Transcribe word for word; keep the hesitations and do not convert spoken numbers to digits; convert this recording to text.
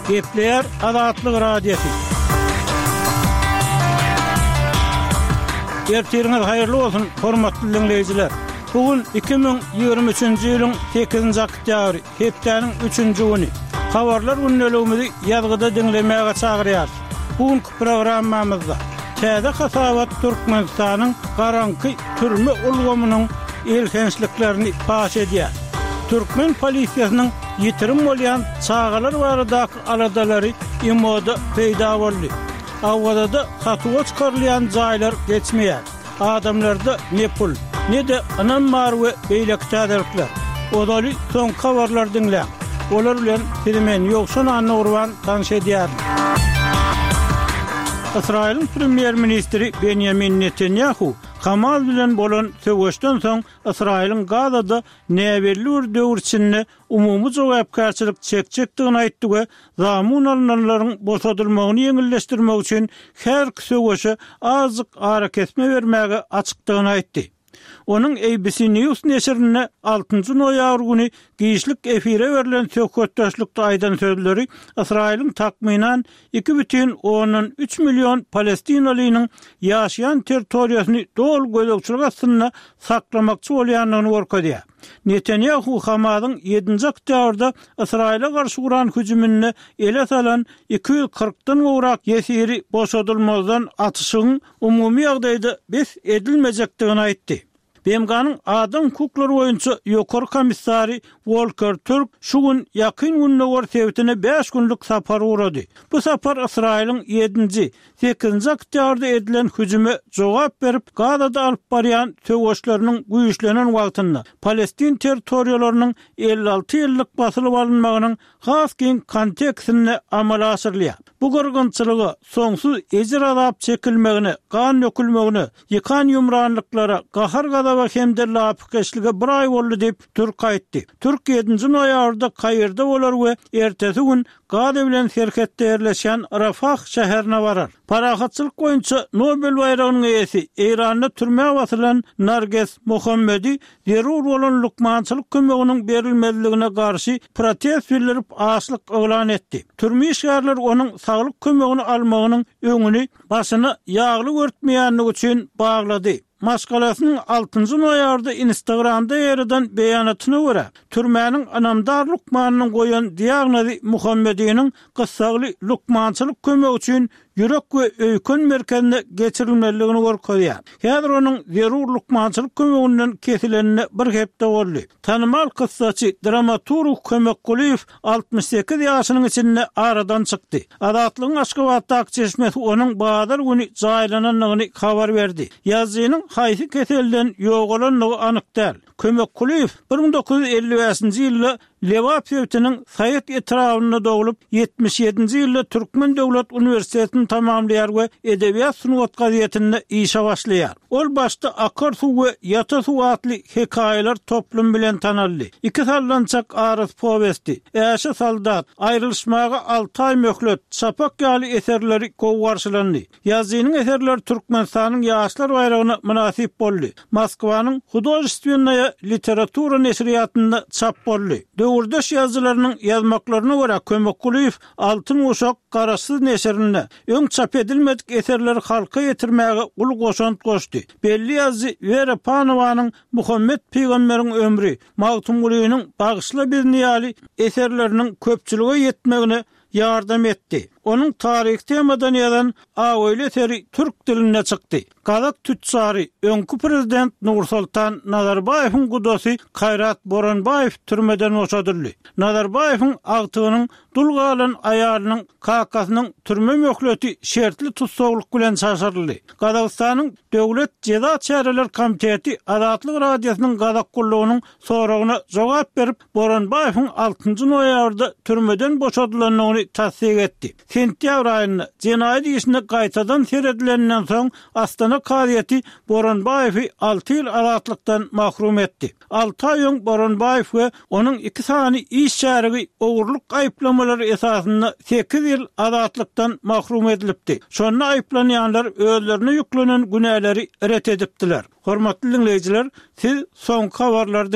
Gepler Azatlyk Radiosu. Ertiriniz hayırlı olsun, hormatly dinleyijiler. Bugün iki bin ýygrimi üçinji ýylyň sekizinji oktýabry, hepdeniň üçünji güni. Habarlar günnäligimizi ýazgyda dinlemäge çagyrýar. Bugünkü programmamyzda Täze Hasabat Türkmenistanyň garanky türme ulgamynyň elkençliklerini paş edýär. Türkmen polisiýasynyň ýitirim bolýan çağalar baradaky aladalary imoda peýda boldy. Awada hatuwa çykarylýan jaýlar geçmeýär. Adamlarda ne pul, ne de anamar we beýlekçäderlikler. Odaly soň habarlar dinlä. Olar bilen filmen ýoksun anny urwan tanış edýär. İsrail'in Premier Ministri Benjamin Netanyahu Hamas bilen bolan söwüşden soň İsrail'in Gazada näberli döwürçinne umumy jogapkarçylyk çekçekdigini aýtdy we zamun alynanlaryň boşadylmagyny ýeňilleşdirmek üçin her söwüşe azyk ara kesme bermäge açykdygyny aýtdy. Onun A B C News neşrine altıncı noýabr güni giýişlik efire berilen söhbetdaşlykda aýdan sözleri İsrail'in takminan iki бүтүн ондон üç milyon Palestinalynyň ýaşaýan territoriýasyny dol gözegçilik astyna saklamakçy bolýanyny gorkadýar. Netanyahu Hamasyň ýedinji oktýabrda İsrail'e garşy guran hüjümine ele salan iki yüz kırkdan gowrak ýesiri boşadylmazdan atyşyň umumy ýagdaýda bes edilmejekdigini aýtdy. B M G'nın adam hukuklary boýunça ýokary komissary Volker Türk şu gün ýakyn günne görsewtine beş günlük sapar uğrady. Bu sapar İsrail'in ýedinji sekizinji oktýabrda edilen hüjüme jogap berip Gazada alyp barýan söwüşleriniň güýçlenen wagtynda Palestin territoriýalarynyň elli alty ýyllyk basylyp alynmagynyň has keng kontekstinde amala asyrlýar. Bu gyrgynçylygy soňsuz ejir azap çekilmegine, gan dökülmegine, ýykan ýumranlyklara, gahar gazaba hemde lapykeşlige bir ay boldy diýip Türk aýtdy. Türk ýedinji noýabrda Kaýyrda bolar we ertesi gün Gaza bilen serhetde ýerleşen Rafah şäherine barar. Parahatçylyk boýunça Nobel bayragynyň eýesi Eýranda türmäge basylan Narges Mohammedi zerur bolan lukmançylyk kömeginiň berilmezligine garşy protest bildirip açlyk elan etdi. Türme işgärler onuň saglyk kömegini almagynyň öňüni başyna ýagly görtmeýänligi üçin baglady. Maskalasynyň altıncı noýabrda Instagramda ýerden beýanatyna görä, türmäniň anamdar lukmanynyň goýan diagnozy Muhammediň gyssagly lukmançylyk kömegi üçin ýürek we öýkün merkezine geçirilmeligini gorkadýar. Häzir onuň zerur lukmançylyk kömeginden kesilenine bir hepde boldy. Tanymal kyssaçy dramaturg Kömek Guliýew altmış sekiz ýaşynyň içinde aradan çykdy. Azatlygyň Aşgabatdaky çeşmesi onuň bazar güni jaýlananlygyny habar berdi. Ýazynyň haýsy keselden ýogalanlygy anyk däl. Kömek Guliýew bir bin dokuz yüz elli beşinji ýylda Lewap Sewitining Saýet etrawyna dogulup ýetmiş ýedinji ýylda Türkmen Döwlet Uniwersitetini tamamlaýar we edebiýat sunwat gazetinde işe başlaýar. Ol başda Akar suw we Ýata suw adly hekaýalar toplum bilen tanaldy. İki sallançak arys powesti, Äşe saldat, aýrylşmaga alty ay möhlet, çapak ýaly eserleri gowy garşylandy. Ýazynyň eserleri Türkmenistanyň ýaşlar bayragyna münasip boldy. Moskwanyň Hudoşstvenная literatura neşriýatynda çap boldy. Döwürdeş ýazylarynyň ýazmaklaryna görä Kömek Guliýew Altyn Uşak garaşsyz neşrine öň çap edilmedik eserleri halka ýetirmäge ul goşant goşdy. Belli ýazy Vera Panowanyň Muhammed Peýgamberiň ömri, Magtum Guliýewiň Bagyşla bir niýaly eserleriniň köpçülige ýetmegine ýardam etdi. Onun tarih temadan ýazan Aýly eseri türk diline çykdy. Gazak tütsary öňkü prezident Nursultan Nazarbayewiň gudasy Kaýrat Boranbayew türmeden boşadyldy. Nazarbayewiň agtygynyň dulgalan aýalynyň kakasynyň türme möhleti şertli tutsaglyk bilen çaşyryldy. Gazakstanyň Döwlet Jeza Çäreler Komiteti Azatlyk Radiosynyň Gazak gullugynyň soragyna jogap berip Boranbayewiň altıncı noýabrda türmeden boşadylanlygyny tasdik etdi. Sentýabr aýynda jenaýat işine gaýtadan seredilenden soň Astana Kaýaty Boranbayewi alty ýyl azatlykdan mahrum etdi. alty ay öň Boranbayew we onuň iki sany iş şärigi ogurluk aýplamalary esasynda sekiz ýyl azatlykdan mahrum edilipdi. Şonu aýplanýanlar özlerine ýüklenen günäleri ret edipdiler. Hormatly dinleýijiler, siz soňky habarlary